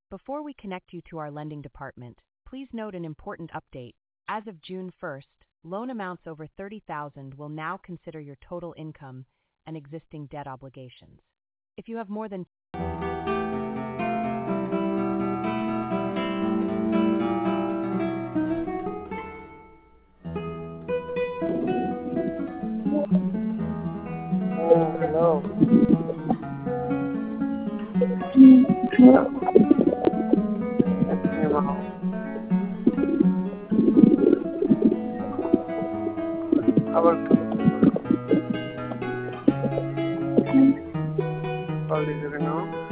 Before we connect you to our lending department, please note an important update. As of June 1st, loan amounts over $30,000 will now consider your total income and existing debt obligations. If you have more than Hello. Hello. আবার call দিতে কেন?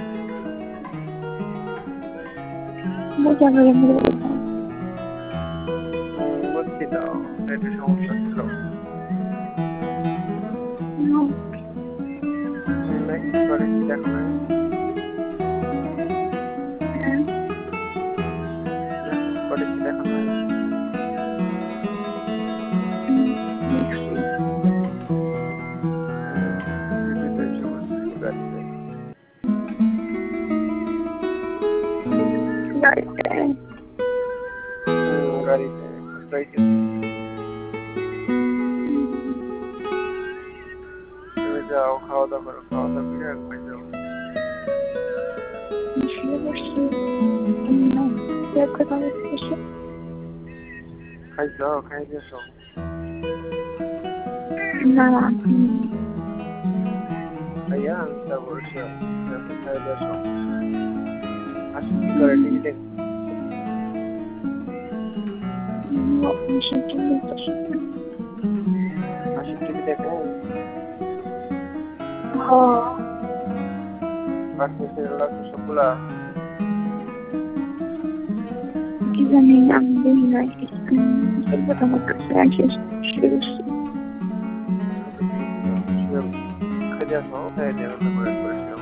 বুঝছি তো, একটু সমস্যা ছিল। নাকি পরে কি দেখো নাই? পরে কি দেখো নাই? গাড়িতে তুমি যাও, খাওয়া দাওয়া করো, খাওয়া দাওয়া করে একবার যাও। খাইছো? খাই দিয়েছো? খাইয়া আমি তা বলছি খাই দিয়েছো? আসি কি করে টিভি দেখ? আসি টিভি দেখে? বাকি সিরিয়াল আছে সবগুলা? কি জানি আমি দেখি নাই, আমার কাছে আসে খাই দিয়েছো? খাই দিয়ে